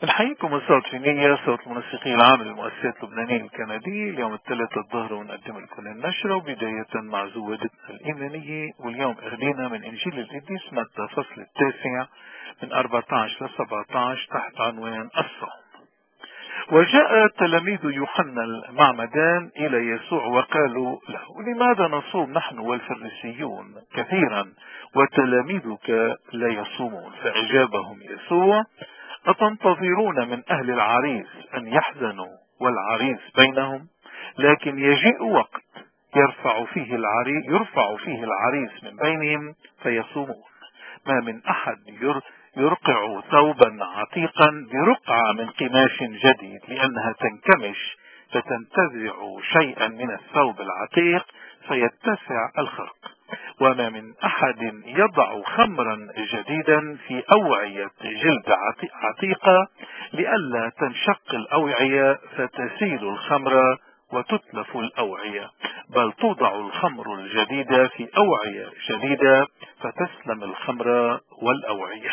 نحييكم الصوت في نية صوت المنسقين العام للمؤسسات اللبنانية الكندية. اليوم الثلاثاء الظهر ونقدم لكم النشرة، وبداية مع زودتنا الإيمانية. واليوم أخذنا من إنجيل القديس متى فصل 9 من 14 ل 17 تحت عنوان الصوم. وجاء تلاميذ يوحنا المعمدان إلى يسوع وقالوا له: لماذا نصوم نحن والفريسيون كثيرا وتلاميذك لا يصومون؟ فأجابهم يسوع: أتنتظرون من أهل العريس أن يحزنوا والعريس بينهم؟ لكن يجيء وقت يرفع فيه العريس من بينهم فيصومون. ما من أحد يرقع ثوبا عتيقا برقعة من قماش جديد، لأنها تنكمش فتنتزع شيئا من الثوب العتيق فيتسع الخرق. وما من أحد يضع خمرا جديدا في أوعية جلد عتيقة لئلا تنشق الأوعية فتسيل الخمر وتتلف الأوعية، بل توضع الخمر الجديدة في أوعية جديدة فتسلم الخمر والأوعية.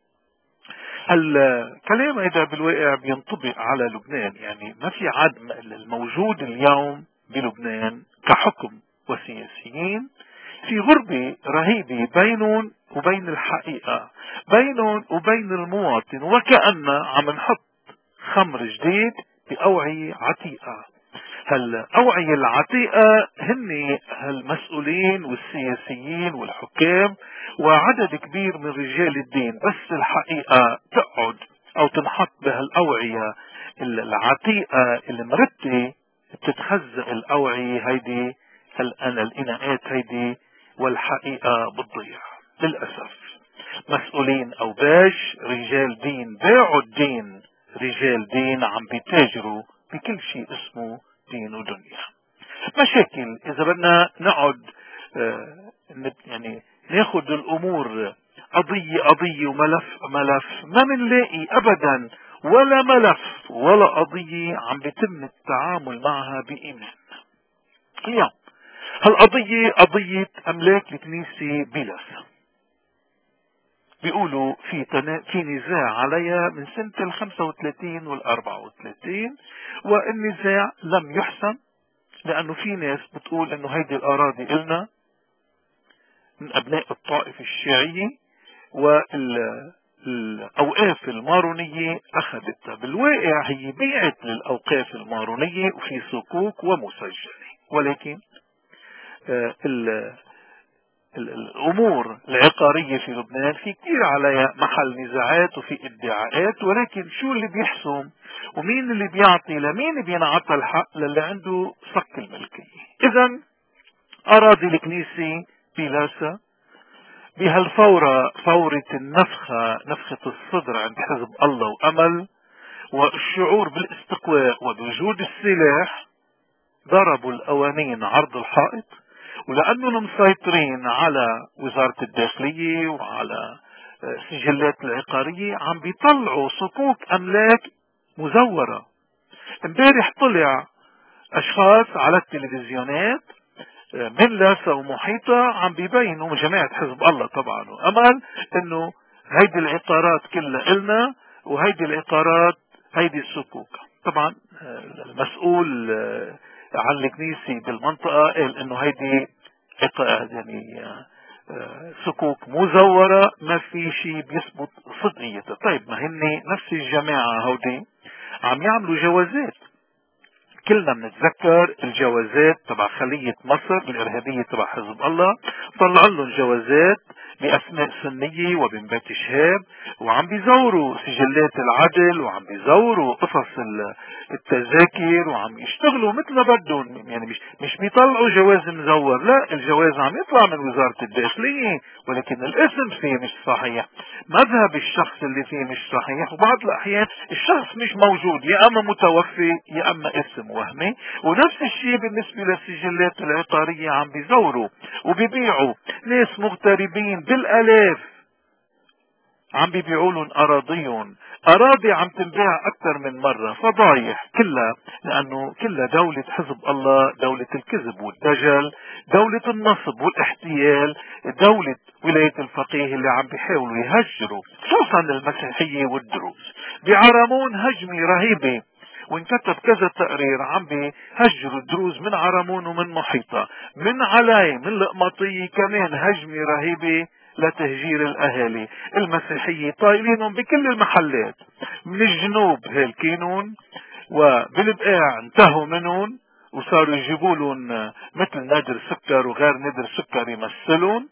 الكلام هذا بالواقع بينطبق على لبنان، يعني ما في عدم الموجود اليوم بلبنان كحكم وسياسيين في غربة رهيبة بينهم وبين الحقيقة، بينهم وبين المواطن، وكأن عم نحط خمر جديد بأوعية عتيقة. هالأوعية العتيقة هن المسؤولين والسياسيين والحكام وعدد كبير من رجال الدين، بس الحقيقة تقعد أو تنحط بهالأوعية العتيقة المرتة، بتتخزق الأوعية هيدي الإناءات هيدي، والحقيقة بتضيع للأسف. مسؤولين أو باش رجال دين باعوا الدين، رجال دين عم بيتاجروا بكل شيء اسمه دين ودنيا. مشاكل إذا بدنا نقعد يعني ناخد الأمور قضية وملف ما منلاقي أبدا ولا ملف ولا قضية عم بيتم التعامل معها بإيمان. اليوم هالقضية قضية أملاك الكنيسة بيلاس، بيقولوا في نزاع عليها من سنة 35 وال34، والنزاع لم يحسم، لأنه في ناس بتقول أنه هيدي الأراضي إلنا من أبناء الطائفة الشيعية، والأوقاف المارونية أخذتها. بالواقع هي بيعت للأوقاف المارونية وفي صكوك ومسجلة، ولكن الأمور العقارية في لبنان في كتير عليها محل نزاعات وفي ادعاءات، ولكن شو اللي بيحسم ومين اللي بيعطي لمين بينعطى الحق؟ للي عنده صك الملكية. إذا أراضي الكنيسة بلاسة بهالفورة، فورة نفخة الصدر عند حزب الله وأمل والشعور بالاستقواء وبوجود السلاح، ضربوا القوانين عرض الحائط، ولأنهم مسيطرين على وزارة الداخلية وعلى السجلات العقارية عم بيطلعوا صكوك أملاك مزورة. امبارح طلع أشخاص على التلفزيونات من لاسا ومحيطة عم بيبينوا من جماعة حزب الله طبعا وأمل انه هيدي العقارات كلها إلنا وهيدي العقارات هيدي الصكوك. طبعا المسؤول عن الكنيسة بالمنطقة قال انه هيدي يعني صكوك مزورة، ما في شيء بيثبت صدقيتها. طيب ما هن نفس الجماعة هودي عم يعملوا جوازات، كلنا بنتذكر الجوازات تبع خلية مصر الإرهابية تبع حزب الله، طلع لهم جوازات بأسماء سنية وبن بيت شهاب، وعم بيزوروا سجلات العدل وعم بيزوروا قصص التذاكر وعم يشتغلوا مثل ما بدهم. يعني مش بيطلعوا جواز مزور، لا، الجواز عم يطلع من وزارة الداخلية، ولكن الاسم فيه مش صحيح، مذهب الشخص اللي فيه مش صحيح، وبعض الأحيان الشخص مش موجود، يا أما متوفي يا أما اسم وهمي. ونفس الشيء بالنسبة للسجلات العقارية، عم بيزوروا وبيبيعوا ناس مغتربين بالآلاف، عم بيبيعوا لهم أراضي عم تنباع أكثر من مرة، فضايح كلها، لأنه كلها دولة حزب الله، دولة الكذب والدجل، دولة النصب والاحتيال، دولة ولاية الفقيه اللي عم بيحاولوا يهجروا خصوصا المسيحية والدروز. بعرمون هجمة رهيبة، وانكتب كذا تقرير عم بهجروا الدروز من عرمون ومن محيطها، من علاي، من القمطية، كمان هجمة رهيبة لتهجير الأهالي المسيحية، طايلينهم بكل المحلات، من الجنوب هالكينون، وبالبقاع انتهوا منهم وصاروا يجيبوا لهم مثل نادر سكر وغير نادر سكر يمثلون.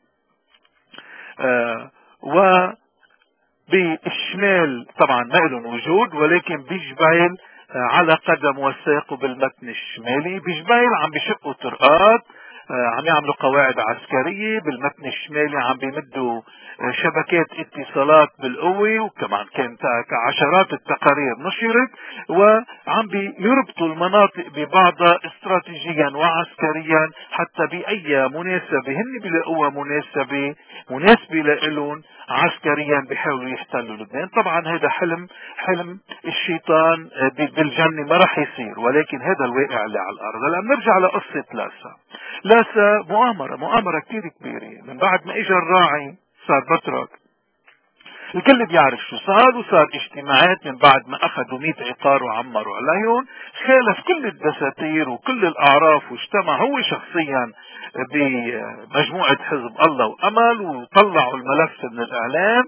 وبالشمال طبعا ما لهم وجود، ولكن بجبيل على قدم وساق بالمتن الشمالي، بجبيل عم بشقوا طرقات، عم يعملوا قواعد عسكرية، بالمتن الشمالي عم بيمدوا شبكات اتصالات بالقوة، وكمان كانت عشرات التقارير نشرت، وعم بيربطوا المناطق ببعضها استراتيجيا وعسكريا، حتى بأي مناسبة هن بيلاقوها مناسبة لإلهم عسكريا بيحاولوا يحتلوا لبنان. طبعا هذا حلم الشيطان بالجنة، ما راح يصير، ولكن هذا الواقع اللي على الأرض. هلا بنرجع لقصة لاسا مؤامرة كتير كبيرة. من بعد ما اجى الراعي صار بطرك، الكل بيعرف شو صار، وصار اجتماعات من بعد ما اخذوا 100 عقار وعمروا عليهم، خالف كل الدساتير وكل الاعراف، واجتمع هو شخصيا بمجموعة حزب الله وامل، وطلعوا الملف من الاعلام،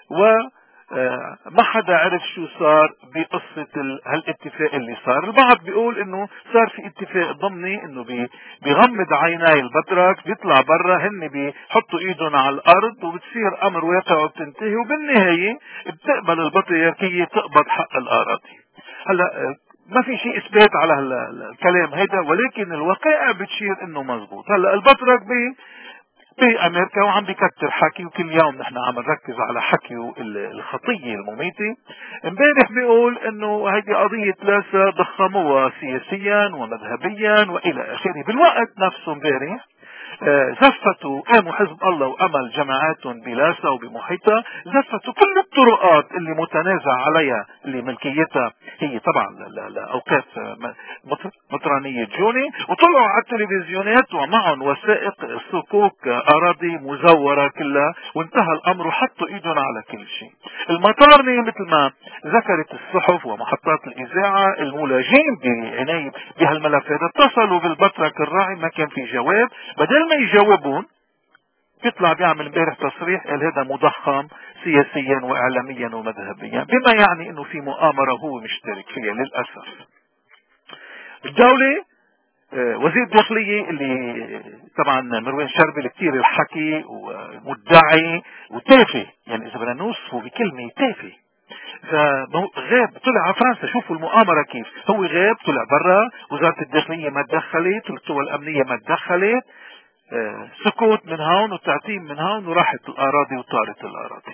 ما حدا عرف شو صار بقصة هالاتفاق اللي صار. البعض بيقول انه صار في اتفاق ضمني، انه بيغمض عيناي البطرك، بيطلع برا، هن بيحطوا ايدهم على الارض، وبتصير امر واقع وبتنتهي، وبالنهاية بتقبل البطريركية تقبض حق الاراضي. هلا ما في شيء اثبات على الكلام هذا، ولكن الوقائع بتشير انه مزبوط. هلا البطرك بأمريكا وعم بيكتر حكي، وكل يوم نحن عم نركز على حكيه الخطية المميتة. امبارح بيقول انه هيدي قضية لاسا ضخموها سياسيا ومذهبيا والى اخره. بالوقت نفسه امبارح زفتوا، قاموا حزب الله وامل جماعاتهم بلاسا وبمحيطها، زفتوا كل الطرقات اللي متنازع عليها، اللي ملكيتها هي طبعا لاوقاف مطرانية جوني، وطلعوا على التلفزيونات ومعهم وثائق صكوك اراضي مزورة كلها، وانتهى الامر وحطوا ايدهم على كل شيء. المطارنة مثل ما ذكرت الصحف ومحطات الاذاعة، الملاجين بعناية بهالملفات اتصلوا بالبطرك الراعي، ما كان في جواب. بدل ما يجاوبون بيطلع بيعمل امبارح تصريح قال هذا مضخم سياسيا واعلاميا ومذهبيا، بما يعني انه في مؤامرة هو مشترك فيها للاسف. الدولة وزير الداخلية اللي طبعا مروان شربل كتير الحكي ومدعي وتافه، يعني اذا بدنا نوصفه بكلمة تافه، غاب طلع على فرنسا. شوفوا المؤامرة كيف، هو غاب طلع برا، وزارة الداخلية ما تدخلت، القوى الامنية ما تدخلت، سكوت من هون وتعتيم من هون، وراحت الاراضي وطارت الاراضي.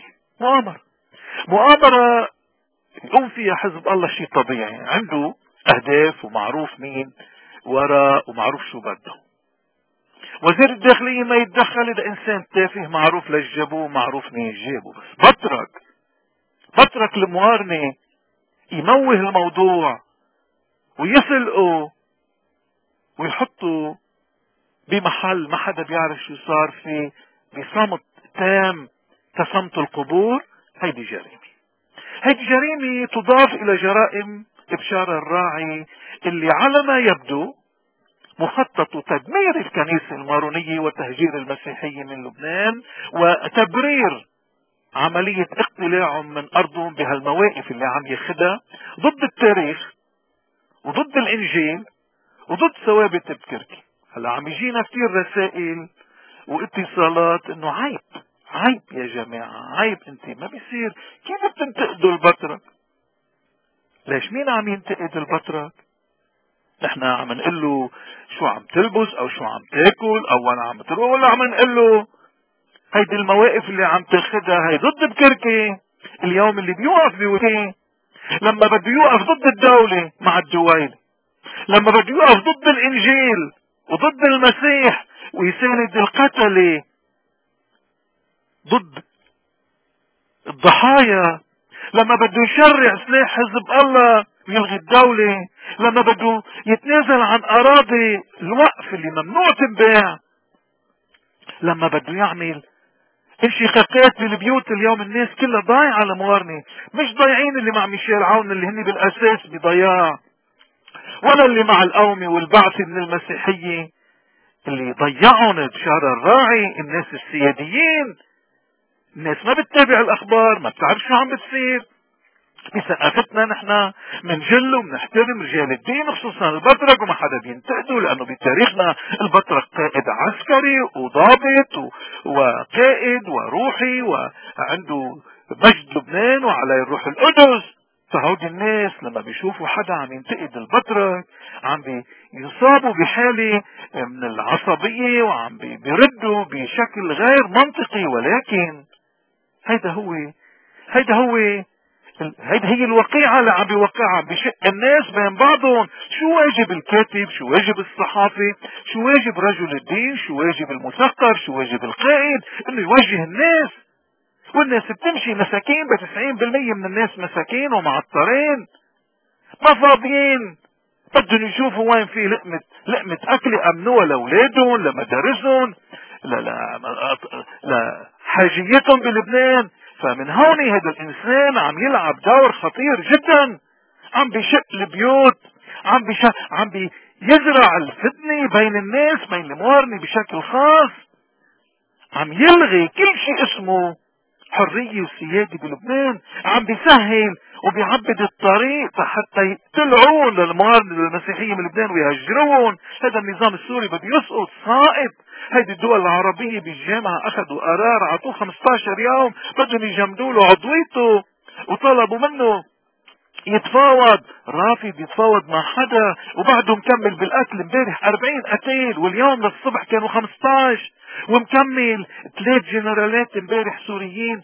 مؤامرة يقوم فيها حزب الله شيء طبيعي، عنده اهداف ومعروف مين وراء ومعروف شو بده. وزير الداخلية ما يتدخل، اذا انسان تافه معروف ليش جابوه، معروف مين جابه. بس بطرك المقارنة يموه الموضوع ويسلقه ويحطه بمحل ما حدا بيعرف شو صار فيه، بصمت تام كصمت القبور. هيدي جريمة تضاف الى جرائم ابشار الراعي، اللي على ما يبدو مخطط تدمير الكنيسة المارونية وتهجير المسيحية من لبنان، وتبرير عملية اقتلاعهم من ارضهم بهالمواقف اللي عم ياخدها ضد التاريخ وضد الانجيل وضد ثوابت بكركي. هلا عم يجينا كتير رسائل واتصالات انه عيب يا جماعة، عيب، انت ما بيصير، كيف بتنتقدوا البطرك؟ ليش مين عم ينتقد البطرك؟ نحن عم نقول له شو عم تلبس او شو عم تاكل او وين عم تروح، ولا عم نقول له هيدي المواقف اللي عم تاخدها هي ضد بكركي؟ اليوم اللي بيوقف بوكي لما بده يوقف ضد الدولة مع الدويل، لما بده يوقف ضد الانجيل وضد المسيح ويساند القتلة ضد الضحايا، لما بده يشرع سلاح حزب الله يلغي الدولة، لما بده يتنازل عن اراضي الوقف اللي ممنوع تنباع، لما بده يعمل انشقاقات بالبيوت اليوم، الناس كلها ضايعة لموارنة. مش ضايعين اللي مع ميشيل عون اللي هن بالاساس بضياع، ولا اللي مع القومة والبعث من المسيحية اللي ضيعهم بشارع الراعي. الناس السياديين، الناس ما بتتابع الاخبار، ما بتعرف شو عم بتصير. بثقافتنا نحن منجل ومنحترم رجال الدين خصوصا البطرك، وما حدا بينتقدوا، لانه بتاريخنا البطرك قائد عسكري وضابط وقائد وروحي وعنده مجد لبنان وعلى الروح القدس. فهودي الناس لما بيشوفوا حدا عم ينتقد البطرك عم بيصابوا بحالة من العصبية وعم بيردوا بشكل غير منطقي. ولكن هيدا هو هيدا هي الوقيعة اللي عم بيوقعها بشق الناس بين بعضهم. شو واجب الكاتب، شو واجب الصحافي، شو واجب رجل الدين، شو واجب المثقف، شو واجب القائد؟ انه يوجه الناس. والناس بتمشي مساكين، ب90% من الناس مساكين ومعطرين ما فاضيين، بدهم يشوفوا وين في لقمة اكل يأمنوها لاولادهم، لمدارسهم، لحاجيتهم بلبنان. فمن هون هذا الانسان عم يلعب دور خطير جدا، عم بيشق البيوت، عم بيزرع الفتنة بين الناس، بين الموارنة بشكل خاص، عم يلغي كل شيء اسمه حرية وسيادة بلبنان، عم بيسهل وبيعبد الطريق حتى يقتلعون للموارنة المسيحية من لبنان ويهجرون. هذا النظام السوري بده يسقط صائب. هيدي الدول العربية بالجامعة اخذوا قرار، عطوه 15 يوم بدهم يجمدوا له عضويته، وطلبوا منه يتفاوض. رافض يتفاوض مع حدا، وبعده مكمل بالقتل. امبارح 40 قتيل، واليوم للصبح كانوا 15 ومكمل. 3 جنرالات امبارح سوريين،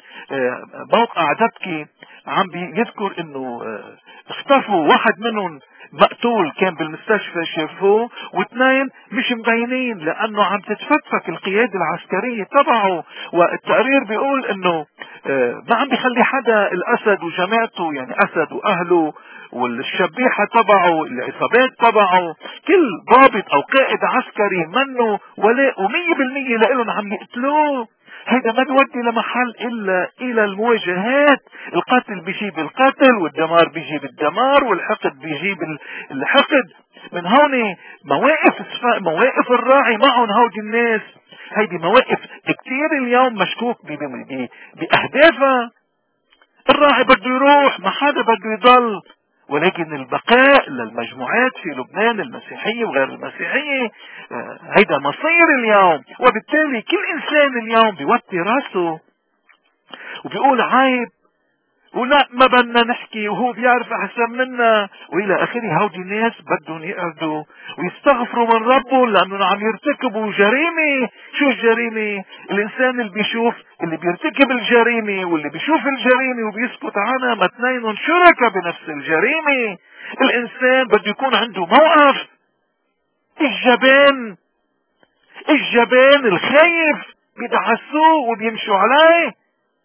موقع دبكي عم بيذكر انه اختفوا. واحد منهم مقتول كان بالمستشفى شافوه، واثنين مش مبينين لانه عم تتفكفك القيادة العسكرية تبعه. والتقرير بيقول انه ما عم بيخلي حدا، الاسد وجماعته يعني اسد واهله والشبيحة تبعه العصابات تبعه، كل ضابط او قائد عسكري منه ولاء، و100% لإلهم عم يقتلوه. هيدا ما بيودي لمحل الا الى المواجهات. القتل بيجيب القتل، والدمار بيجيب الدمار، والحقد بيجيب الحقد. من هون مواقف الراعي معهم هودي الناس، هيدي مواقف كتير اليوم مشكوك باهدافها. الراعي بده يروح، ما حدا بده يضل، ولكن البقاء للمجموعات في لبنان المسيحية وغير المسيحية هيدا مصير اليوم. وبالتالي كل انسان اليوم بيوطي راسه وبيقول عيب، ولا ما بدنا نحكي، وهو بيعرف احسن منا، والى اخره. هودي الناس بدهم يقعدوا ويستغفروا من ربهم لانه عم يرتكبوا جريمة. شو الجريمة؟ الانسان اللي بيرتكب الجريمة واللي بيشوف الجريمة وبيسكت عنها، ما اثنينهم شركاء بنفس الجريمة. الانسان بده يكون عنده موقف. الجبان الخايف بيدعسوه وبيمشوا عليه.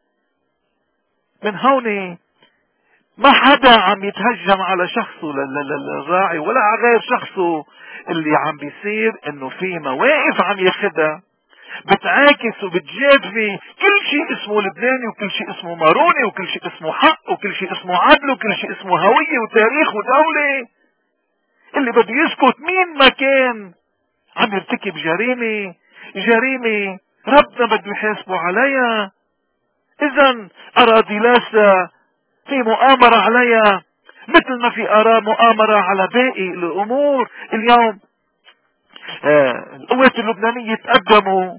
من هون ما حدا عم يتهجم على شخصه للراعي ولا على غير شخصه. اللي عم بيصير انه في مواقف عم ياخدها بتعاكس وبتجادفي كل شيء اسمه لبناني، وكل شيء اسمه ماروني، وكل شيء اسمه حق، وكل شيء اسمه عدل، وكل شيء اسمه هوية وتاريخ ودولة. اللي بده يسكت مين ما كان عم يرتكب جريمة ربنا بده يحاسبه عليها. اذا اراضي لاسا في مؤامرة عليها، مثل ما في مؤامرة على باقي الامور. اليوم القوات اللبنانية تقدموا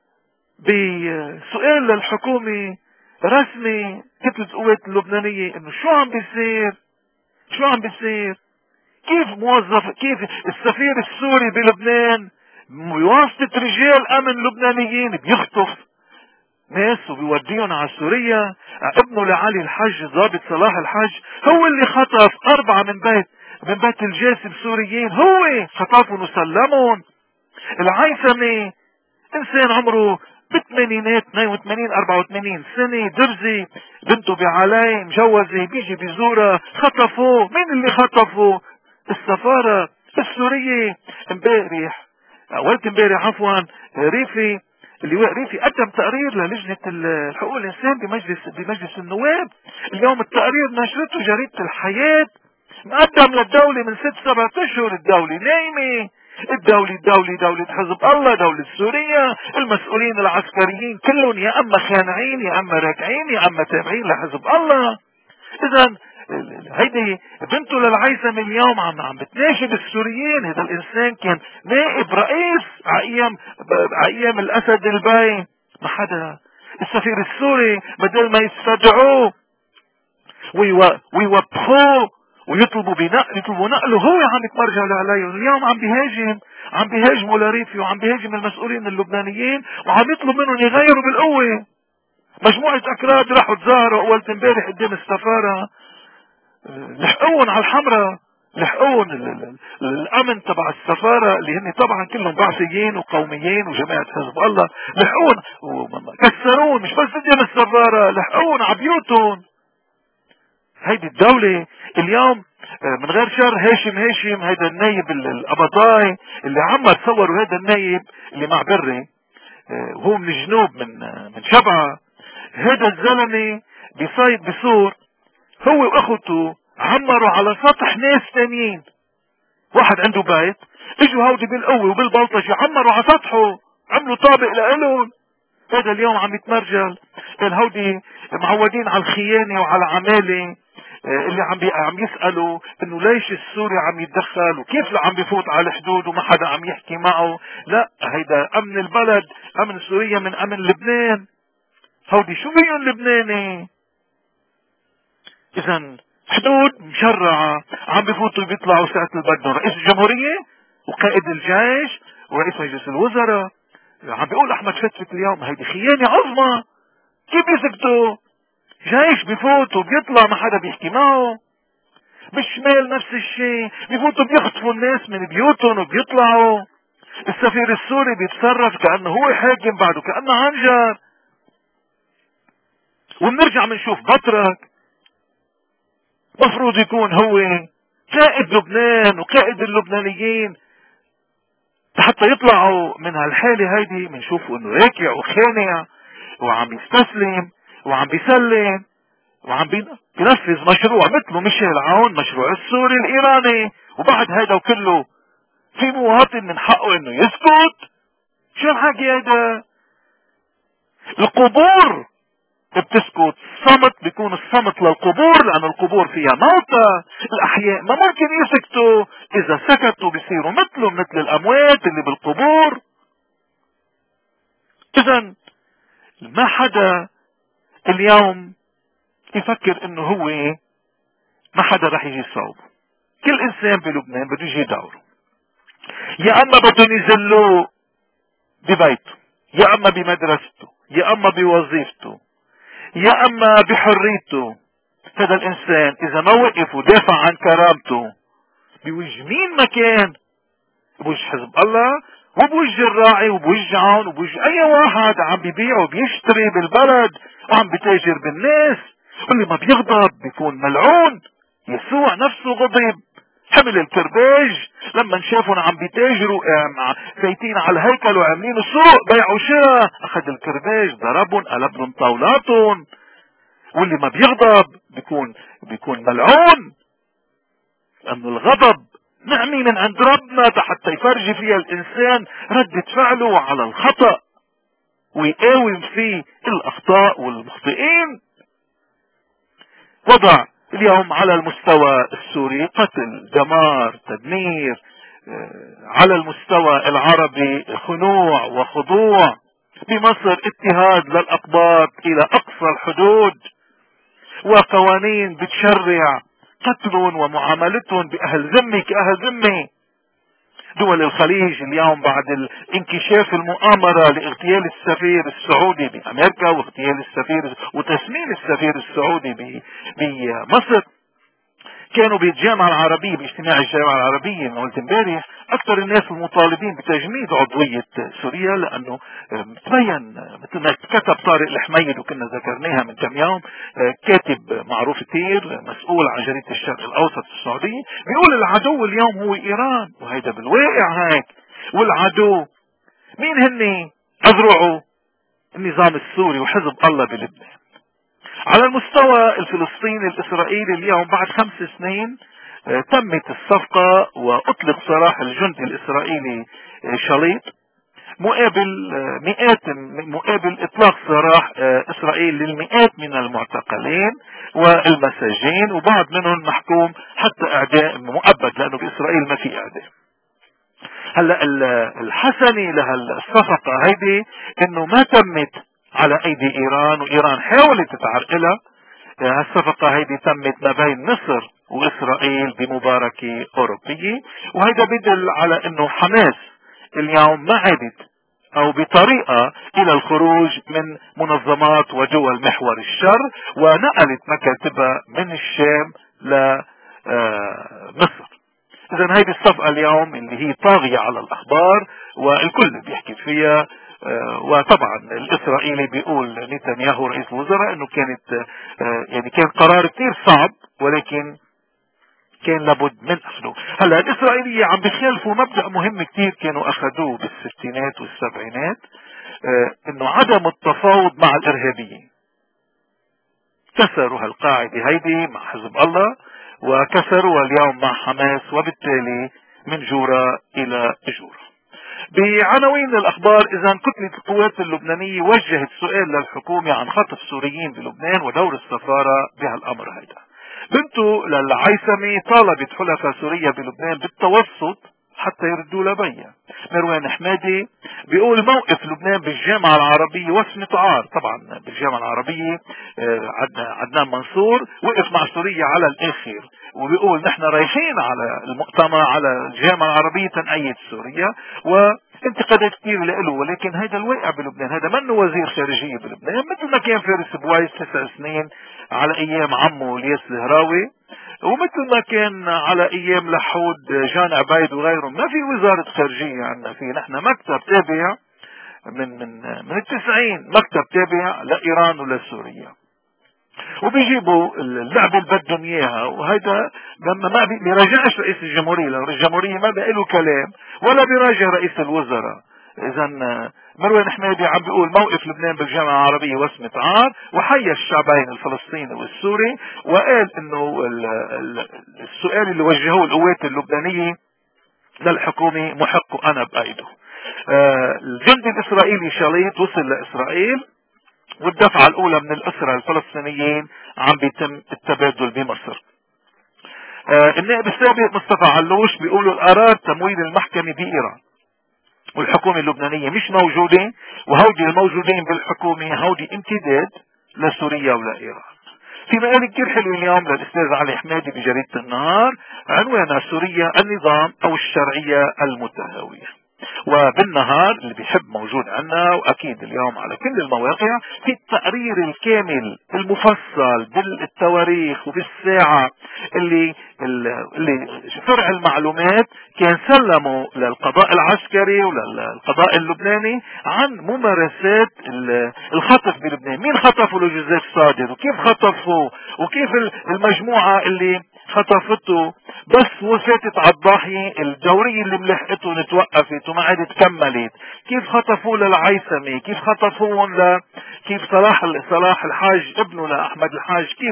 بسؤال للحكومة رسمي، كتلة القوات اللبنانية، انه شو عم بيصير، كيف السفير السوري بلبنان بواسطة رجال امن لبنانيين بيخطف ناس وبيوديهم على سوريا. ابنه لعلي الحج، ضابط صلاح الحج، هو اللي خطف 4 من بيت الجاسم سوريين، هو خطفهم وسلمهم. العيسمي انسان عمره بالثمانينات، 82 84 سنة، درزي، بنته بعلاي مجوزة، بيجي بيزورها، خطفوه. مين اللي خطفه؟ السفارة السورية. امبارح ريفي اللواء ريفي قدم تقرير للجنة الحقوق الإنسان بمجلس النواب. اليوم التقرير نشرته جريدة الحياة، مقدم للدولة من 6-7 أشهر. الدولة نايمة. دولة حزب الله، دولة سوريا، المسؤولين العسكريين كلهم يا اما خانعين يا اما راكعين يا اما تابعين لحزب الله. اذا هيدي بنته للعيسم اليوم عم بتناشد السوريين. هذا الانسان كان نائب رئيس على ايام الاسد الباي. ما حدا. السفير السوري بدل ما يستدعوه ويوبخوه ويطلبوا نقله، هو عم يتمرجل عليهم. اليوم عم بيهاجموا لريفي وعم بيهاجم المسؤولين اللبنانيين وعم يطلب منهم يغيروا بالقوة. مجموعة اكراد راحوا تظاهروا اول امبارح قدام السفارة، لحقوهم على الحمراء، لحقوهم الامن تبع السفارة اللي هن طبعا كلهم بعثيين وقوميين وجماعة حزب الله، لحقوهم كسروهم مش بس قدام السفارة، لحقوهم على بيوتهم. هيدي الدولة اليوم من غير شر. هاشم هيدا النايب القبضاي اللي عمر تصوروا، هيدا النايب اللي مع بري هو من الجنوب من شبعة. هيدا الزلمة بصيد بسور هو واخوته عمروا على سطح ناس تانيين. واحد عنده بيت، اجوا هودي بالقوة وبالبلطجة عمروا على سطحه، عملوا طابق لإلهم. هذا اليوم عم يتمرجل. الهودي معودين على الخيانة وعلى العمالة، اللي عم يسألوا انه ليش السوري عم يتدخل وكيف عم بيفوت على الحدود وما حدا عم يحكي معه. لا، هيدا امن البلد، امن سوريا من امن لبنان. هودي شو بيهم لبناني؟ اذا حدود مشرعة، عم بيفوتوا بيطلعوا ساعة البدن رئيس الجمهورية وقائد الجيش ورئيس مجلس الوزراء. عم بيقول احمد فتفت اليوم هيدي خيانة عظمى. كيف يسكتوا؟ جيش بيفوت وبيطلع ما حدا بيحكي معه. بالشمال نفس الشيء، بيفوتوا بيخطفوا الناس من بيوتهم وبيطلعوا. السفير السوري بيتصرف كأنه هو حاكم بعده، كأنه عنجر. وبنرجع بنشوف بطرك مفروض يكون هو قائد لبنان وقائد اللبنانيين. حتى يطلعوا من هالحالة هيدي بنشوفوا انه راكع وخانع وعم يستسلم وعم بيسلم وعم بينفذ مشروع مثله ميشيل عون، مشروع السوري الإيراني. وبعد هيدا وكله في مواطن من حقه انه يسكت؟ شو الحكي هيدا؟ القبور بتسكت، الصمت بيكون الصمت للقبور لأن القبور فيها موتى. الأحياء ما ممكن يسكتوا، إذا سكتوا بيصيروا مثل الأموات اللي بالقبور. إذا ما حدا اليوم يفكر انه هو ما حدا رح يجي يصوبه. كل انسان بلبنان بده يجي دوره، يا اما بدهم يذلوه ببيته، يا اما بمدرسته، يا اما بوظيفته، يا اما بحريته. هذا الانسان اذا ما وقف ودافع عن كرامته بوجه مين ما كان، بوجه حزب الله وبوجه الراعي وبوجه عون وبوجه اي واحد عم بيبيع وبيشتري بالبلد وعم بيتاجر بالناس. واللي ما بيغضب بيكون ملعون. يسوع نفسه غضب، حمل الكرباج لما شافهم عم بيتاجروا فايتين على الهيكل وعاملين سوق بيع وشراء، اخذ الكرباج ضربهم قلب لهم طاولاتهم. واللي ما بيغضب بيكون ملعون، لأن الغضب نعمة من عند ربنا حتى يفرجي فيها الإنسان ردة فعله على الخطأ ويقاوم فيه الأخطاء والمخطئين. وضع اليوم على المستوى السوري قتل، دمار، تدمير. على المستوى العربي خنوع وخضوع. بمصر اضطهاد للأقباط إلى أقصى الحدود، وقوانين بتشرع قتلهم ومعاملتهم بأهل ذمة كأهل ذمة. دول الخليج اليوم بعد انكشاف المؤامرة لاغتيال السفير السعودي بأمريكا واغتيال السفير وتسمين السفير السعودي بمصر، كانوا بالجامعة العربية باجتماع الجامعة العربية من قلت امبارح اكثر الناس المطالبين بتجميد عضوية سوريا، لانه تبين مثل ما كتب طارق الحميد وكنا ذكرناها من كم يوم، كاتب معروف كثير مسؤول عن جريدة الشرق الاوسط السعودية، بيقول العدو اليوم هو ايران، وهيدا بالواقع هيك. والعدو مين هني؟ اذرعوا النظام السوري وحزب الله بلبنان. على المستوى الفلسطيني الإسرائيلي اليوم بعد 5 سنين تمت الصفقة وأطلق سراح الجندي الإسرائيلي شاليط مقابل إطلاق سراح إسرائيل للمئات من المعتقلين والمساجين، وبعض منهم محكوم حتى إعدام مؤبد لأنه بإسرائيل ما في إعدام. هلا الحسنة لهالصفقة هيدي انه ما تمت على ايدي ايران، وايران حاولت تعرقلها. هالصفقة هيدي تمت ما بين مصر واسرائيل بمباركة اوروبية، وهيدا بدل على انه حماس اليوم ما عادت او بطريقة الى الخروج من منظمات ودول محور الشر، ونقلت مكاتبها من الشام لمصر. اذا هيدي الصفقة اليوم اللي هي طاغية على الاخبار والكل بيحكي فيها. وطبعا الاسرائيلي بيقول نتنياهو رئيس الوزراء انه كانت يعني كان قرار كثير صعب، ولكن كان لابد من اخذه. هلا الاسرائيلية عم بيخالفوا مبدأ مهم كثير كانوا اخذوه بالستينات والسبعينات، انه عدم التفاوض مع الارهابيين. كسروا هالقاعدة هيدي مع حزب الله، وكسروا اليوم مع حماس، وبالتالي من جورة الى جورة. بعناوين الاخبار، اذا كتلة القوات اللبنانية وجهت سؤال للحكومة عن خطف سوريين بلبنان ودور السفارة بهالامر هيدا. بنته للعيسمي طالبت حلفاء سوريا بلبنان بالتوسط حتى يردوا لبيا. مروان حمادي بيقول موقف لبنان بالجامعة العربية وسمة عار. طبعا بالجامعة العربية عدنان منصور وقف مع سوريا على الاخر، وبيقول نحن رايحين على المؤتمر على الجامعة العربية تنأيد سوريا، وانتقادات كثير له. ولكن هذا الواقع بلبنان، هذا منه وزير خارجية بلبنان، مثل ما كان فارس بوايس 9 سنين على ايام عمه الياس الهراوي، ومثل ما كان على ايام لحود جان عبايد وغيرهم. ما في وزارة خارجية عندنا، في نحن مكتب تابع من التسعين، مكتب تابع لايران ولسوريا، وبيجيبوا اللعبة اللي بدهم اياها. وهيدا لما ما بيراجعش رئيس الجمهورية، لو الجمهورية ما بقى له كلام ولا بيراجع رئيس الوزراء. اذا مروان حمادي عم بيقول موقف لبنان بالجامعة العربية وسمة عار، وحيا الشعبين الفلسطيني والسوري، وقال انه السؤال اللي وجهوه القوات اللبنانية للحكومة محق وانا بايده. الجندي الاسرائيلي شاليط وصل لاسرائيل، والدفعة الاولى من الاسرى الفلسطينيين عم بيتم التبادل بمصر. النائب السابق مصطفى علوش بيقولوا القرار تمويل المحكمة بايران والحكومة اللبنانية مش موجودة، وهودي الموجودين بالحكومة هودي امتداد لسوريا ولايران. في مقال كتير حلو اليوم للاستاذ علي حمادي بجريدة النهار، عنوانها سوريا النظام او الشرعية المتهاوية. وبالنهار اللي بيحب موجود عنا، واكيد اليوم على كل المواقع، في التقرير الكامل المفصل بالتواريخ وبالساعة اللي فرع المعلومات كان سلموا للقضاء العسكري وللقضاء اللبناني عن ممارسات الخطف بلبنان. مين خطفوا لجوزيف صادر، وكيف خطفوا، وكيف المجموعة اللي خطفته بس وفاتت على الضاحية الدورية اللي ملحقته توقفت وما عادت كملت. كيف خطفوا للعيسمي، كيف خطفوهم كيف صلاح الحاج ابنه لأحمد الحاج، كيف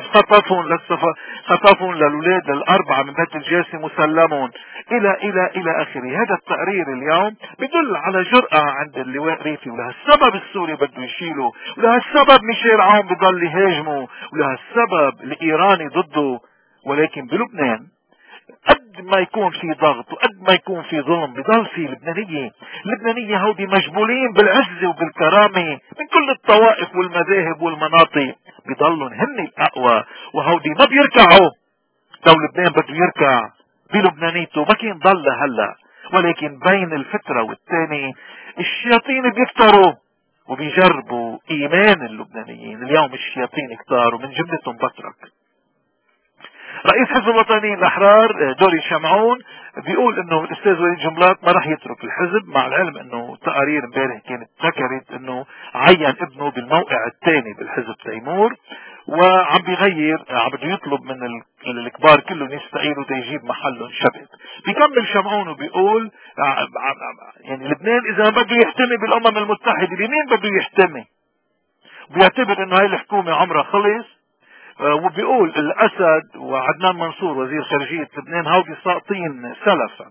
خطفهم للولاد الأربعة من بيت الجاسم وسلمون إلى آخره. هذا التقرير اليوم بدل على جرأة عند اللواء ريفي، ولهالسبب السوري بده يشيله، ولهالسبب ميشيل عون بضل يهاجمه، ولهالسبب الإيراني ضده. ولكن بلبنان قد ما يكون في ضغط وقد ما يكون في ظلم بضل في اللبنانية هودي مجبولين بالعزة وبالكرامة من كل الطوائف والمذاهب والمناطق، بضلهم هن الأقوى، وهودي ما بيركعوا. لو لبنان بده يركع بلبنانيته ما كان ضل هلا، ولكن بين الفترة والتاني الشياطين بيكتروا وبيجربوا ايمان اللبنانيين. اليوم الشياطين كتار ومن جملتهم بطرك. رئيس حزب الوطني الاحرار دوري شمعون بيقول انه الاستاذ وليد جنبلاط ما راح يترك الحزب، مع العلم انه تقارير امبارح كانت ذكرت انه عين ابنه بالموقع الثاني بالحزب تيمور، وعم بده يطلب من الكبار كلهم يستقيلوا يجيب محلهم شباب. بيكمل شمعون وبيقول يعني لبنان اذا بده يحتمي بالامم المتحدة بمين بده يحتمي؟ بيعتبر انه هاي الحكومة عمرها خلص. وبيقول الاسد وعدنان منصور وزير خارجية لبنان هودي ساقطين سلفا.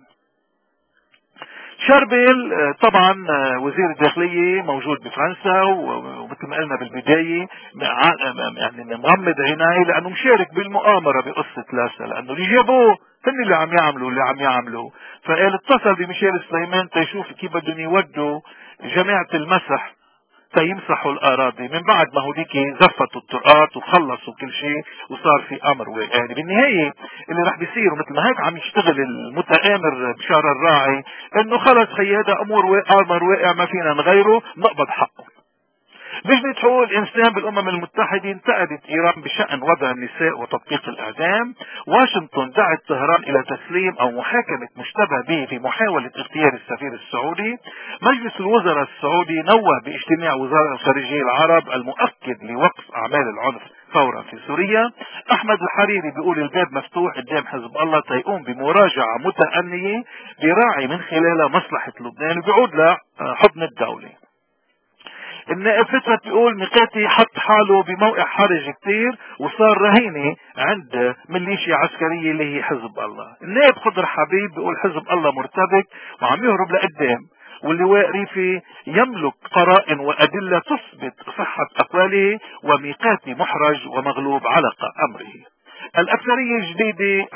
شربل طبعا وزير الداخلية موجود بفرنسا، ومثل ما قلنا بالبداية يعني مغمض عينيه لانه مشارك بالمؤامرة بقصة لاسا، لانه اللي جابوه هن اللي عم يعملوا. فقال اتصل بميشيل سليمان تيشوف كيف بدهم يودوا جماعة المسح تيمسحوا الاراضي من بعد ما هوديك زفتوا الطرقات وخلصوا كل شيء وصار في امر واقع. يعني بالنهايه اللي راح بيصير مثل ما هيك عم يشتغل المتآمر بشار الراعي، انه خلص خي هذا امر واقع ما فينا نغيره، نقبض حقه. لجنة حقوق الإنسان بالأمم المتحدة انتقدت إيران بشأن وضع النساء وتطبيق الإعدام. واشنطن دعت طهران إلى تسليم أو محاكمة مشتبه به في محاولة اغتيال السفير السعودي. مجلس الوزراء السعودي نوه باجتماع وزراء الخارجية العرب المؤكد لوقف أعمال العنف فورا في سوريا. أحمد الحريري بيقول الباب مفتوح قدام حزب الله تيقوم بمراجعة متأنية براعي من خلالها مصلحة لبنان وبيعود لحضن الدولة. النائب فترة بيقول ميقاتي حط حاله بموقع حرج كتير وصار رهينة عند ميليشيا عسكرية اللي هي حزب الله. النائب خضر حبيب بيقول حزب الله مرتبك وعم يهرب لقدام، واللواء ريفي يملك قرائن وأدلة تثبت صحة أقواله، وميقاتي محرج ومغلوب على أمره. الأكثرية الجديدة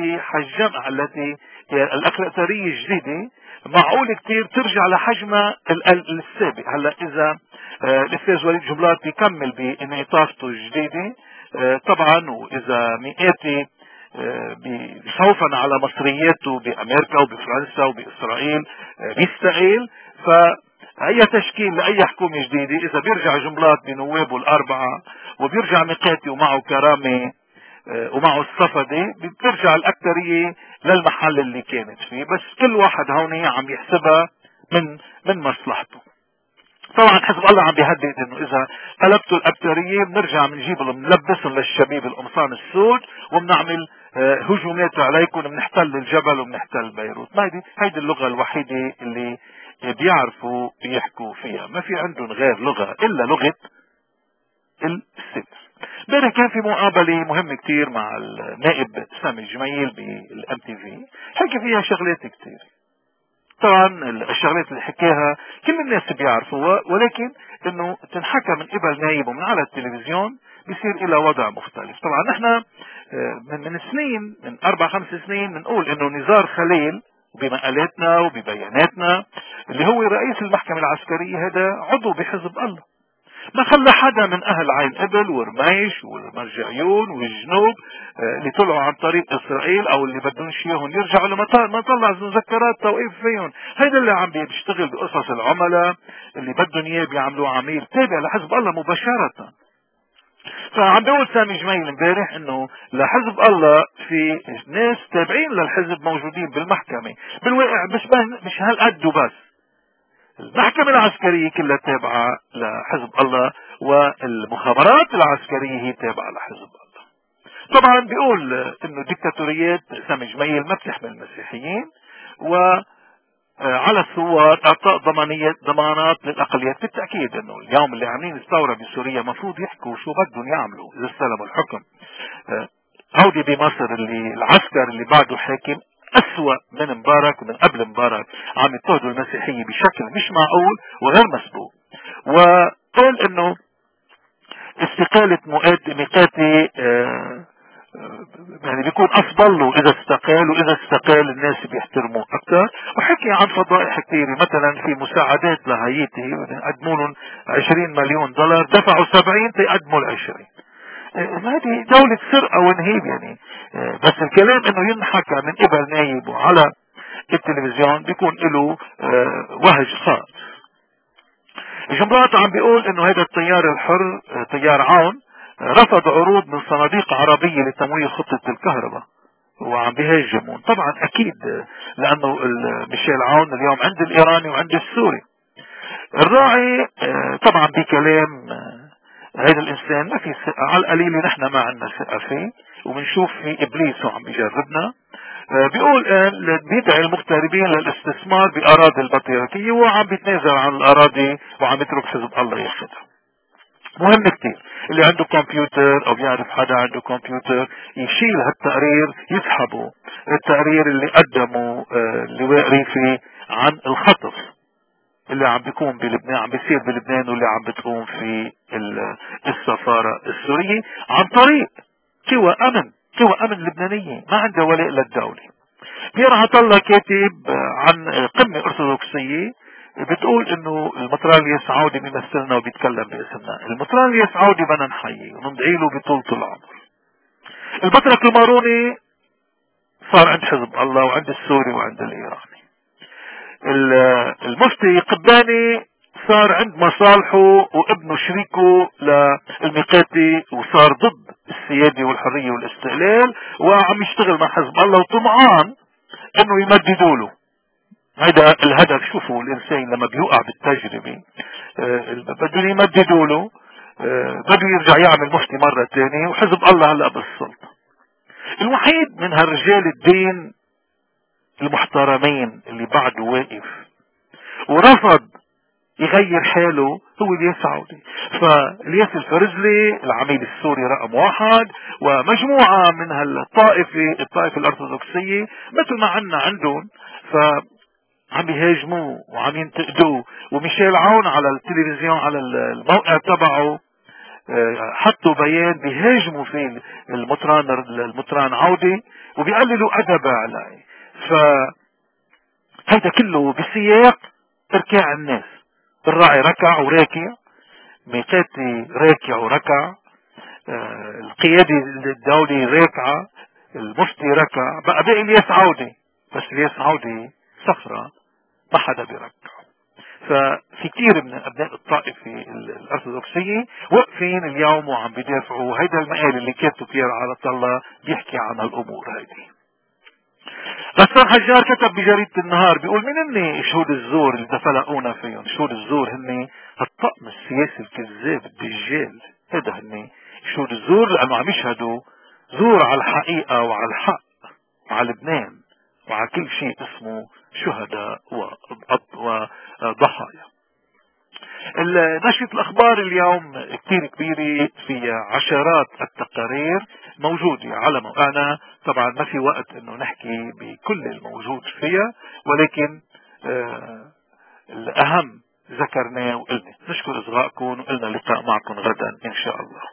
الأكثرية الجديدة معقول كتير ترجع لحجمها السابق. هلا إذا الأستاذ وليد جملات بيكمل بانعطافته الجديدة طبعا، وإذا مئاتي خوفا على مصرياته بأمريكا وبفرنسا وبإسرائيل بيستقيل، فأي تشكيل لأي حكومة جديدة إذا بيرجع جملات بنوابه الأربعة وبيرجع ميقاتي ومعه كرامة ومعه الصفدة، بترجع الأكثرية للمحل اللي كانت فيه. بس كل واحد هون عم يحسبها من مصلحته. طبعا حزب الله عم بيهدد انه اذا قلبتوا الأكثرية بنرجع بنلبسهم للشبيب القمصان السود وبنعمل هجومات عليكم، بنحتل الجبل وبنحتل بيروت. ما هيدي اللغة الوحيدة اللي بيعرفوا يحكوا فيها، ما في عندهم غير لغة الا لغة السلف. امبارح كان في مقابلة مهمة كتير مع النائب سامي جميل بالام تي في، حكي فيها شغلات كتير. طبعا الشغلات اللي حكاها كل الناس بيعرفوها، ولكن انه تنحكى من قبل نايب ومن على التلفزيون بيصير الى وضع مختلف. طبعا نحن من سنين، من 4-5 سنين بنقول انه نزار خليل بمقالاتنا وببياناتنا اللي هو رئيس المحكمة العسكرية هذا عضو بحزب الله، ما خلى حدا من اهل عين قبل ورميش والمرجعيون والجنوب اللي طلعوا عن طريق اسرائيل او اللي بدهم اياهم يرجعوا ما طلع مذكرات توقيف فيهم. هيدا اللي عم بيشتغل بقصص العملاء اللي بدهم اياه بيعملوه عميل تابع لحزب الله مباشرة. فعم بيقول سامي جميل امبارح انه لحزب الله في ناس تابعين للحزب موجودين بالمحكمة، بالواقع مش هالقد وبس، المحكمة العسكرية كلها تابعة لحزب الله والمخابرات العسكرية هي تابعة لحزب الله. طبعا بيقول انه ديكتاتوريات سامي جميل ما بتحمل المسيحيين، وعلى الثوار اعطاء ضمانات للاقليات. بالتأكيد انه اليوم اللي عاملين الثورة بسوريا مفروض يحكوا شو بدهم يعملوا اذا استلموا الحكم. هودي بمصر اللي العسكر اللي بعده حاكم أسوأ من مبارك ومن قبل مبارك، عم يضطهدوا المسيحية بشكل مش معقول وغير مسبوق. وقال انه استقالة ميقاتي يعني بيكون افضل له اذا استقال، واذا استقال الناس بيحترموه اكثر. وحكي عن فضائح كثيرة، مثلا في مساعدات لهايتي قدموا لهم 20 مليون دولار، دفعوا 70 تيقدموا ال20. هذه دولة سرقة ونهيب يعني. بس الكلام انه ينحكى من قبل نايب وعلى التلفزيون بيكون له وهج خاص. جمرات عم بيقول انه هذا التيار الحر تيار عون رفض عروض من صناديق عربية لتمويل خطة الكهرباء وعم بيهاجمون. طبعا اكيد لانه ميشيل عون اليوم عند الايراني وعند السوري. الراعي طبعا بكلام هذا الانسان ما في ثقة، على القليل نحن ما عندنا ثقة فيه وبنشوف في ابليس وعم بيجربنا. بيقول بيدعي المغتربين للاستثمار باراضي البطريركية وعم بيتنازل عن الاراضي وعم يترك حزب الله ياخذها. مهم كتير اللي عنده كمبيوتر او بيعرف حدا عنده كمبيوتر يشيل هالتقرير، يسحبه التقرير اللي قدمه اللواء ريفي عن الخطف اللي عم بيكون بلبنان، عم بيصير بلبنان، واللي عم بتقوم في السفارة السورية عن طريق قوى امن لبنانية ما عندها ولاء للدولة. بيير عطلة كاتب عن قمة ارثوذكسية بتقول انه المطران الياس عودي بيمثلنا وبيتكلم باسمنا. المطران الياس عودي بدنا نحييه وندعي له بطولة العمر. البطرك الماروني صار عند حزب الله وعند السوري وعند الايراني. المفتي قباني صار عند مصالحه وابنه شريكه للميقاتي وصار ضد السيادة والحرية والاستقلال وعم يشتغل مع حزب الله وطمعان انه يمددوا له. هذا الهدف. شوفوا الانسان لما بيوقع بالتجربة بدهم يمددوا له، بده يرجع يعمل مفتي مرة تانية، وحزب الله هلأ بالسلطة. الوحيد من هالرجال الدين المحترمين اللي بعده واقف ورفض يغير حاله هو الياس عودي. فالياس الفرزلي العميل السوري رقم 1 ومجموعة من الطائفة الارثوذكسية مثل ما عندهم، فعم يهاجموه وعم ينتقدوه. وميشيل عون على التلفزيون على الموقع تبعه حطوا بيان بيهاجموا فيه المطران عودي وبيقللوا ادبه عليه. فهيدا كله بسياق اركاع الناس. الراعي ركع وراكع، ميقاتي راكع وركع، القيادي الدولي راكعة، المفتي ركع، بقى الياس عودي. بس الياس عودي صخرة ما حدا بيركع. ففي كتير من ابناء الطائفة الارثوذكسية واقفين اليوم وعم بيدافعوا. هيدا المقال اللي كاتبه بيير عطلة بيحكي عن هالامور هيدي. غسان حجار كتب بجريدة النهار بيقول مين هن شهود الزور اللي دفلقونا فيهم؟ شهود الزور هن الطقم السياسي الكذاب الدجال. هذا هن شهود الزور لانه عم يشهدوا زور على الحقيقة وعلى الحق وعلى لبنان وعلى كل شيء اسمه شهداء وضحايا. نشرة الاخبار اليوم كتير كبيرة، فيها عشرات التقارير موجودة على موقعنا. طبعا ما في وقت انه نحكي بكل الموجود فيها، ولكن الاهم ذكرناه وقلنا. نشكر اصغائكم وقلنا لقاء معكم غدا ان شاء الله.